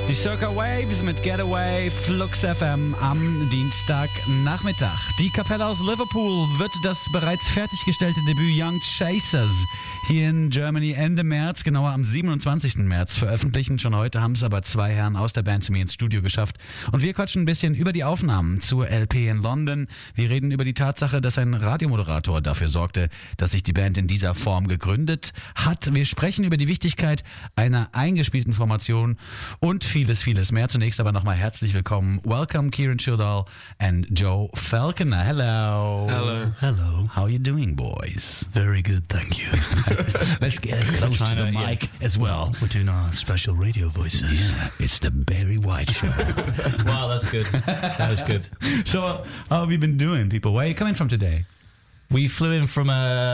Die Circa Waves mit Getaway, Flux FM am Dienstagnachmittag. Die Kapelle aus Liverpool wird das bereits fertiggestellte Debüt Young Chasers hier in Germany Ende März, genauer am 27. März veröffentlichen. Schon heute haben es aber zwei Herren aus der Band zu mir ins Studio geschafft. Und wir quatschen ein bisschen über die Aufnahmen zur LP in London. Wir reden über die Tatsache, dass ein Radiomoderator dafür sorgte, dass sich die Band in dieser Form gegründet hat. Wir sprechen über die Wichtigkeit einer eingespielten Formation und vieles mehr. Zunächst aber nochmal herzlich willkommen. Welcome, Kieran Childall and Joe Falconer. Hello. Hello. How are you doing, boys? Very good, thank you. Let's get as close to the mic as well. We're doing our special radio voices. Yeah, it's the Barry White Show. Wow, that's good. That was good. So, how have you been doing, people? Where are you coming from today? We flew in from,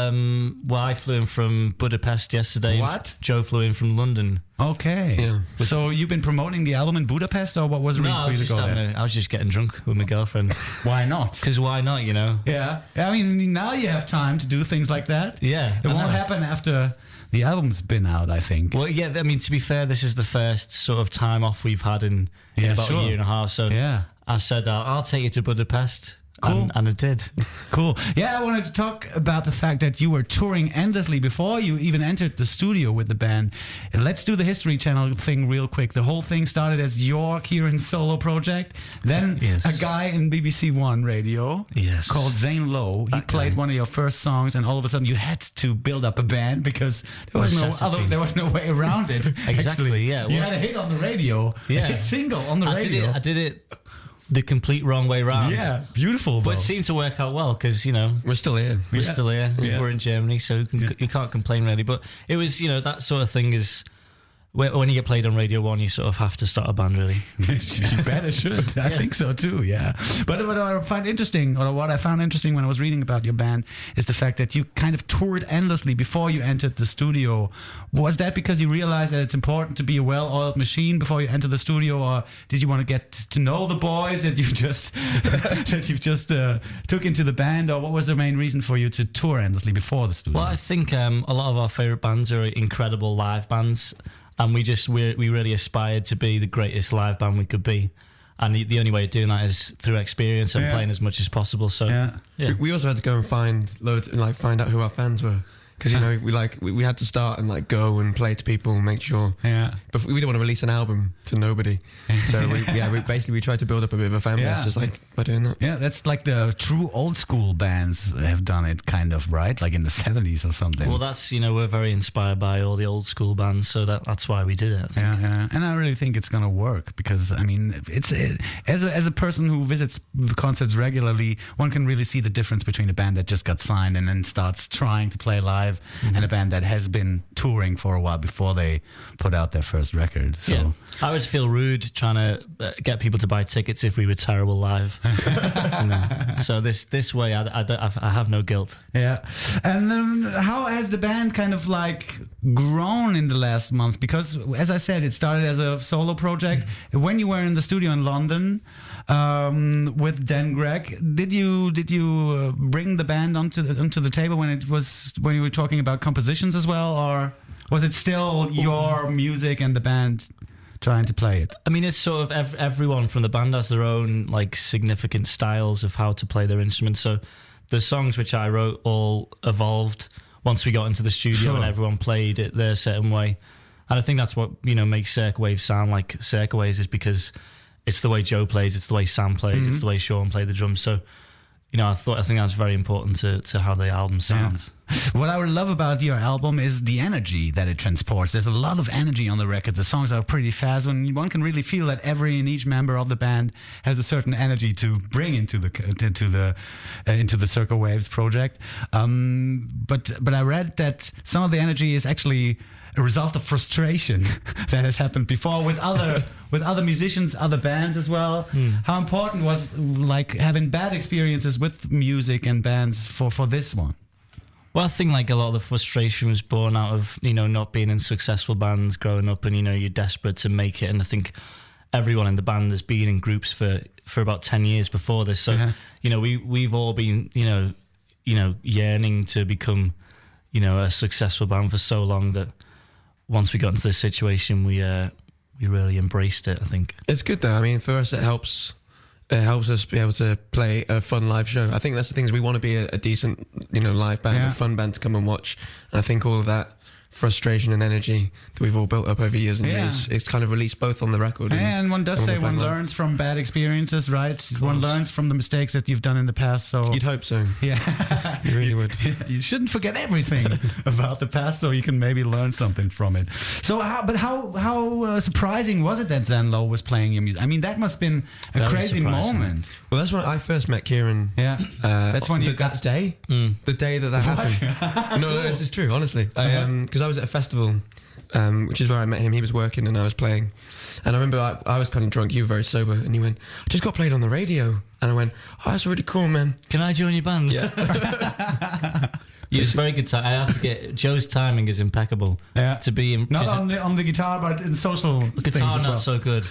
I flew in from Budapest yesterday. What? Joe flew in from London. Okay. Yeah. So you've been promoting the album in Budapest, or what was the reason for you to go there? I was just getting drunk with my girlfriend. Why not? Because why not, you know? Yeah. I mean, now you have time to do things like that. Yeah. It won't happen after the album's been out, I think. Well, yeah, I mean, to be fair, this is the first sort of time off we've had in about a year and a half. So I said, I'll take you to Budapest. Cool. And it did. Cool. Yeah, I wanted to talk about the fact that you were touring endlessly before you even entered the studio with the band. And let's do the History Channel thing real quick. The whole thing started as your Kieran solo project. Then a guy in BBC One radio called Zane Lowe. He played one of your first songs, and all of a sudden you had to build up a band because there was no way around it. Exactly, yeah. You had a hit on the radio. Yeah. A hit single on the radio. I did it the complete wrong way round. Yeah, beautiful. But it seemed to work out well because, you know... We're still here. We're still here. Yeah. We're in Germany, so you can't complain really. But it was, you know, that sort of thing is... When you get played on Radio 1, you sort of have to start a band, really. You better should. I think so, too, yeah. But what I found interesting when I was reading about your band is the fact that you kind of toured endlessly before you entered the studio. Was that because you realized that it's important to be a well-oiled machine before you enter the studio, or did you want to get to know the boys that you've just took into the band, or what was the main reason for you to tour endlessly before the studio? Well, I think a lot of our favourite bands are incredible live bands. And we really aspired to be the greatest live band we could be. And the only way of doing that is through experience and playing as much as possible. So we also had to go and find out who our fans were. Because, you know, we had to start and go and play to people and make sure. Yeah. But we didn't want to release an album to nobody. So we tried to build up a bit of a fan base just by doing that. Yeah, that's like the true old school bands have done it, kind of, right? Like in the 70s or something. Well, that's, you know, we're very inspired by all the old school bands, so that's why we did it, I think. Yeah. And I really think it's going to work because, I mean, as a person who visits concerts regularly, one can really see the difference between a band that just got signed and then starts trying to play live and a band that has been touring for a while before they put out their first record. So I would feel rude trying to get people to buy tickets if we were terrible live. You know? So this way, I have no guilt. Yeah. And how has the band kind of grown in the last month? Because, as I said, it started as a solo project. When you were in the studio in London with Dan Gregg, did you bring the band onto the table when you were talking about compositions as well, or was it still your music and the band trying to play it? I mean, it's sort of everyone from the band has their own significant styles of how to play their instruments. So the songs which I wrote all evolved once we got into the studio and everyone played it their certain way. And I think that's what, you know, makes Circa Waves sound like Circa Waves, is because it's the way Joe plays, it's the way Sam plays, it's the way Sean played the drums. So, you know, I think that's very important to how the album sounds. Yeah. What I would love about your album is the energy that it transports. There's a lot of energy on the record. The songs are pretty fast. One can really feel that every and each member of the band has a certain energy to bring into the Circa Waves project. But I read that some of the energy is actually a result of frustration that has happened before with other musicians, other bands as well. How important was having bad experiences with music and bands for this one? Well, I think a lot of the frustration was born out of, you know, not being in successful bands growing up, and, you know, you're desperate to make it. And I think everyone in the band has been in groups for about 10 years before this. So, you know, we've all been, you know, yearning to become, you know, a successful band for so long that once we got into this situation, we we really embraced it, I think. It's good though. I mean, for us, it helps us be able to play a fun live show. I think that's the thing, is we want to be a decent, live band, a fun band to come and watch. And I think all of that frustration and energy that we've all built up over years and years, it's kind of released both on the record. And one does say one learns from bad experiences, right? One learns from the mistakes that you've done in the past. So you'd hope so. Yeah, you really would. You shouldn't forget everything about the past, so you can maybe learn something from it. So, how surprising was it that Zenlow was playing your music? I mean, that must have been a Very crazy surprising. moment. Well, that's when I first met Kieran. Yeah, that's when you got that day. The day that happened. No, this is true. Honestly, because I was at a festival, which is where I met him. He was working and I was playing, and I remember I was kind of drunk. You were very sober, and you went, "I just got played on the radio," and I went, "Oh, that's really cool, man. Can I join your band?" Yeah. Yeah, it's very good time. I have to get Joe's timing is impeccable. Yeah. To be in, not on the guitar, but in social guitar things as not well. so good.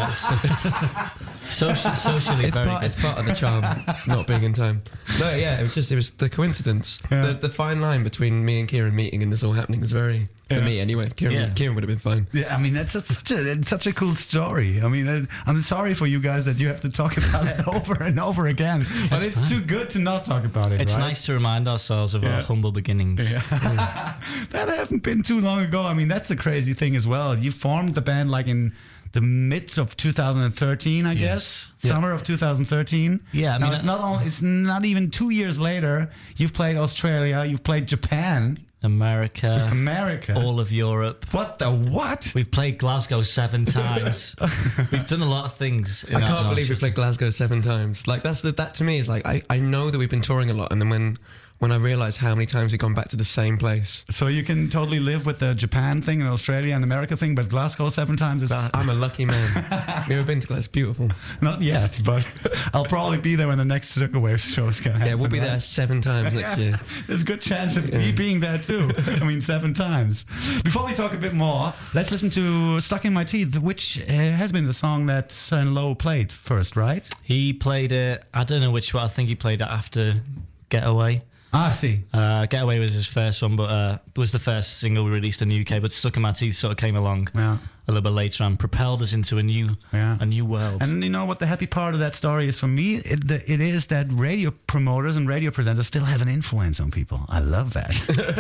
Socially It's very part, good. it's part of the charm, not being in time. No, yeah, it was the coincidence. Yeah. The fine line between me and Kieran meeting and this all happening is very, for me anyway. Kieran would have been fine. Yeah, I mean, that's such a cool story. I mean, I'm sorry for you guys that you have to talk about it over and over again, but it's too good to not talk about it. It's right? nice to remind ourselves of our humble beginnings. Yeah. That haven't been too long ago. I mean, that's a crazy thing as well. You formed the band like in the midst of 2013, I guess. Summer of 2013. Yeah, I mean, it's not even 2 years later. You've played Australia, you've played Japan, America, all of Europe. What? We've played Glasgow 7 times. We've done a lot of things. I can't believe we played Glasgow 7 times. Like that to me is like I know that we've been touring a lot, and then when I realised how many times we've gone back to the same place. So you can totally live with the Japan thing and Australia and America thing, but Glasgow 7 times is... I'm a lucky man. Have you ever been to Glasgow? It's beautiful. Not yet, but I'll probably be there when the next Circle Waves show is going to happen. Yeah, we'll be there 7 times next year. There's a good chance of me being there too. I mean, 7 times. Before we talk a bit more, let's listen to Stuck in My Teeth, which has been the song that Zenlow played first, right? He played it, I don't know which one, I think he played it after Getaway. I see. Getaway was his first one, but it was the first single we released in the UK. But Stuck in My Teeth sort of came along a little bit later and propelled us into a new world. And you know what the happy part of that story is for me? It is that radio promoters and radio presenters still have an influence on people. I love that.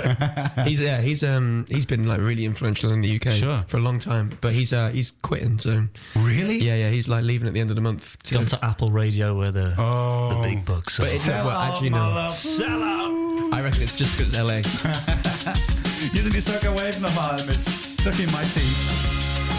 He's been like really influential in the UK for a long time, but he's quitting. So really, yeah, he's like leaving at the end of the month. He's gone to Apple Radio where the big bucks. But actually no. Sell out. I reckon it's just because it's LA. Hier sind die Circle Waves nochmal mit Stuck in My Teeth.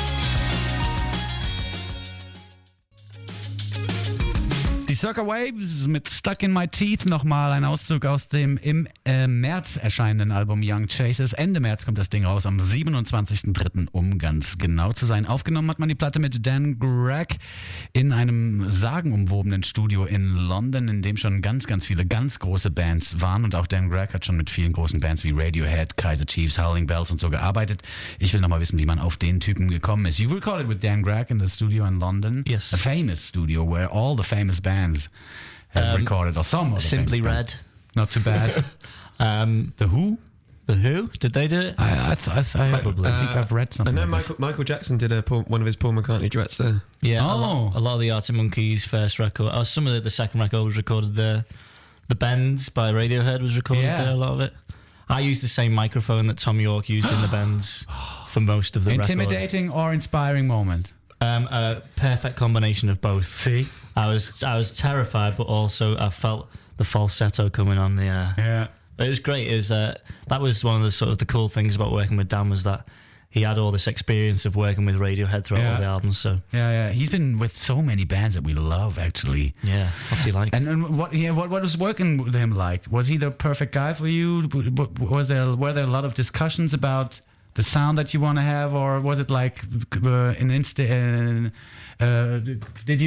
Die Circle Waves mit Stuck in My Teeth, nochmal ein Auszug aus dem im März erscheinenden Album Young Chasers. Ende März kommt das Ding raus, am 27.03. um ganz genau zu sein. Aufgenommen hat man die Platte mit Dan Gregg in einem sagenumwobenen Studio in London, in dem schon ganz, ganz viele ganz große Bands waren. Und auch Dan Gregg hat schon mit vielen großen Bands wie Radiohead, Kaiser Chiefs, Howling Bells und so gearbeitet. Ich will nochmal wissen, wie man auf den Typen gekommen ist. You recorded with Dan Gregg in the studio in London. Yes. A famous studio where all the famous bands have recorded, or some of the Simply famous Red. bands. Not too bad. The Who? The Who? Did they do it? I think I've read something. I know like Michael Jackson did one of his Paul McCartney duets there. Yeah, a lot of the Arctic Monkeys first record. Some of the second record was recorded there. The Bends by Radiohead was recorded there, a lot of it. I used the same microphone that Tom York used in the Bends for most of the Intimidating or inspiring moment? A perfect combination of both. See? I was terrified, but also I felt the falsetto coming on the air. Yeah. It was great. That was one of the sort of the cool things about working with Dan, was that he had all this experience of working with Radiohead throughout all the albums. So he's been with so many bands that we love, actually. Yeah, what's he like? And what was working with him like? Was he the perfect guy for you? Were there a lot of discussions about the sound that you want to have, or was it like an instant? Did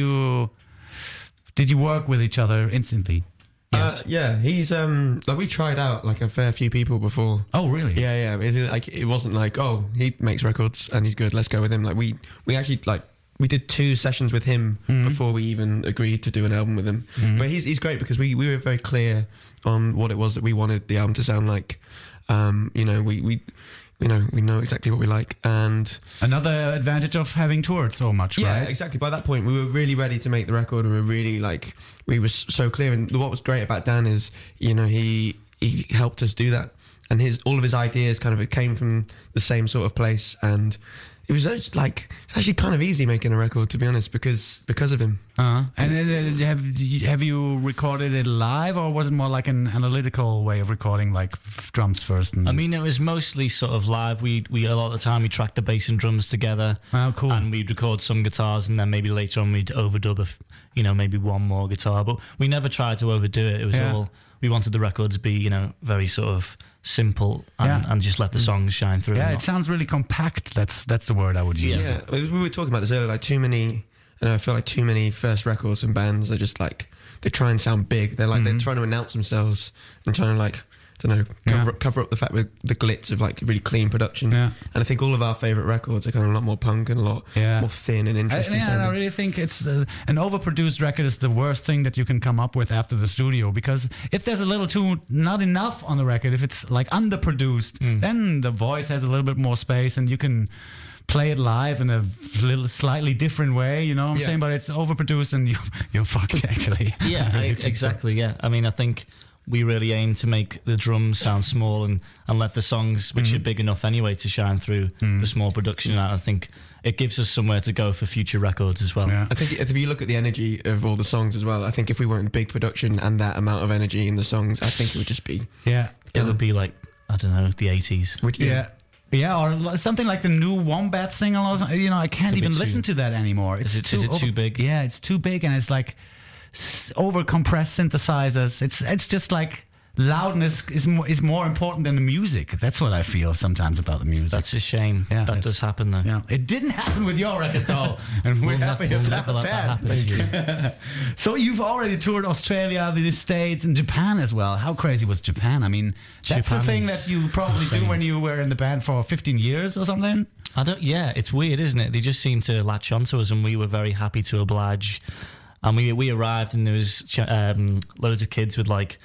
you work with each other instantly? Yes. He's like, we tried out like a fair few people before. Oh, really? Yeah. It wasn't like, oh, he makes records and he's good, let's go with him. Like we actually we did 2 sessions with him before we even agreed to do an album with him. But he's great because we were very clear on what it was that we wanted the album to sound like. we know exactly what we like. And another advantage of having toured so much, right? Yeah, exactly. By that point, we were really ready to make the record, and we were so clear. And what was great about Dan is, he helped us do that, and all of his ideas kind of came from the same sort of place, and it was it's actually kind of easy making a record, to be honest, because of him. And have you recorded it live, or was it more like an analytical way of recording, like drums first? I mean, it was mostly sort of live. We a lot of the time we tracked the bass and drums together. Oh, cool. And we'd record some guitars, and then maybe later on we'd overdub maybe one more guitar. But we never tried to overdo it. It was all, we wanted the record to be very sort of simple and just let the songs shine through. Yeah, it sounds really compact. That's the word I would use. Yeah, we were talking about this earlier. Like I feel like too many first records and bands are just they try and sound big. They're they're trying to announce themselves and trying to cover up the fact with the glitz of really clean production. Yeah. And I think all of our favourite records are kind of a lot more punk and a lot more thin and interesting. And I really think it's an overproduced record is the worst thing that you can come up with after the studio, because if there's a little too not enough on the record, if it's underproduced, then the voice has a little bit more space and you can play it live in a little slightly different way, you know what I'm saying? But it's overproduced and you're fucked, actually. Yeah, exactly. Yeah, I mean, I think we really aim to make the drums sound small and let the songs, which are big enough anyway, to shine through the small production. And I think it gives us somewhere to go for future records as well. Yeah. I think if you look at the energy of all the songs as well, I think if we weren't big production and that amount of energy in the songs, I think it would just be... Yeah. It would be like, I don't know, the 80s. Yeah, or something like the new Wombat single. I can't even listen to that anymore. Is it too big? Yeah, it's too big, and it's like over-compressed synthesizers. It's just like loudness is more important than the music. That's what I feel sometimes about the music. That's a shame. Yeah, that does happen though. Yeah, it didn't happen with your record though, and we'll never let that happen to you. So you've already toured Australia, the States, and Japan as well. How crazy was Japan? I mean, that's the thing that you probably do when you were in the band for 15 years or something. Yeah, it's weird, isn't it? They just seem to latch onto us, and we were very happy to oblige. And we arrived, and there was loads of kids with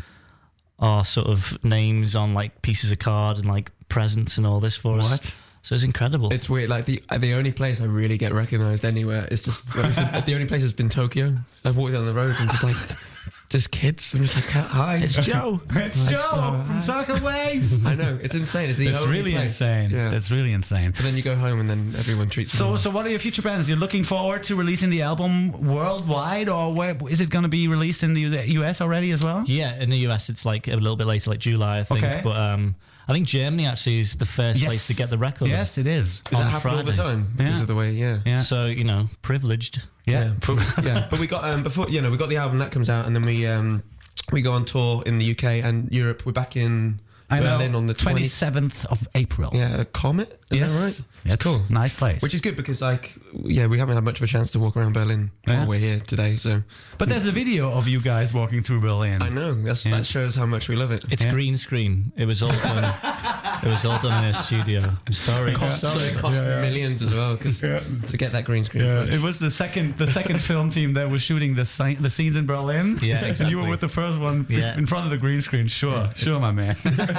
our sort of names on pieces of card and presents and all this for us. So it's incredible. It's weird. The only place I really get recognised anywhere is just the only place has been Tokyo. I've walked down the road and just kids. I'm just hi. It's Joe. It's Joe from Circle Waves. I know, it's insane. It's really place. Insane. Yeah. That's really insane. But then you go home and then everyone treats you. So what are your future plans? You're looking forward to releasing the album worldwide, or where is it going to be released in the US already as well? Yeah, in the US it's a little bit later, July, I think. Okay. But I think Germany actually is the first place to get the record. Yes, it is. Does that happen all the time? Because of the way, yeah. So, privileged. Yeah. But we got before, we got the album that comes out, and then we go on tour in the UK and Europe. We're back in Berlin on the 27th of April. Yeah, Comet. Is that right? It's cool. Nice place. Which is good because we haven't had much of a chance to walk around Berlin while we're here today. So, but there's a video of you guys walking through Berlin. I know. That shows how much we love it. It's green screen. It was all done. It was all done in a studio. I'm sorry. It cost millions as well to get that green screen. Yeah, it was the second film team that was shooting the scenes in Berlin. Yeah, exactly. And you were with the first one in front of the green screen. Sure, my man.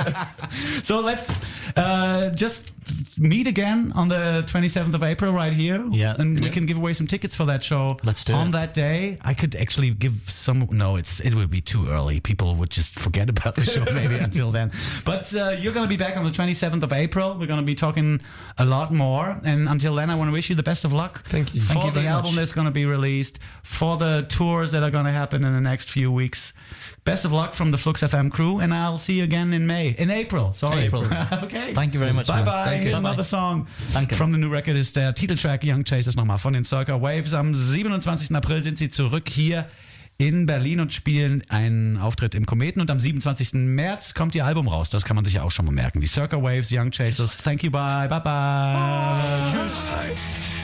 So let's just meet again on the 27th of April right here. Yeah. And we can give away some tickets for that show. Let's do it. On that day, I could actually give some... No, it would be too early. People would just forget about the show maybe until then. But you're going to be back on the 27th of April. We're going to be talking a lot more. And until then, I want to wish you the best of luck. Thank you. For the album that's going to be released, for the tours that are going to happen in the next few weeks. Best of luck from the Flux FM crew, and I'll see you again in April. Sorry. Okay. Thank you very much. Bye-bye. Another song from the new record ist der Titeltrack Young Chasers nochmal von den Circle Waves. Am 27. April sind sie zurück hier in Berlin und spielen einen Auftritt im Kometen. Und am 27. März kommt ihr Album raus. Das kann man sich ja auch schon mal merken. Die Circle Waves, Young Chasers. Thank you, bye. Bye-bye. Tschüss.